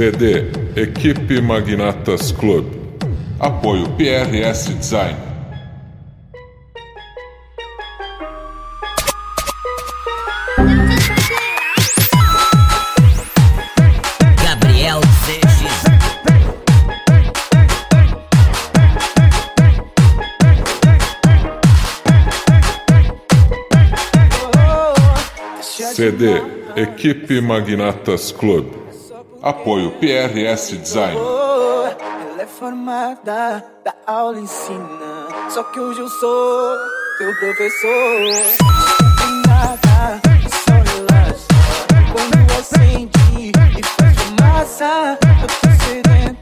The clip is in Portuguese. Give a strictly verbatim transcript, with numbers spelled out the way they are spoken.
C D Equipe Magnatas Club. Apoio P R S Design. Gabriel Seixas. C D Equipe Magnatas Club. Apoio P R S Design. Ela é formada, da aula ensina. Só que hoje eu sou teu professor. Não tem nada, só relaxa. Quando acende e faz fumaça, eu tô sedento.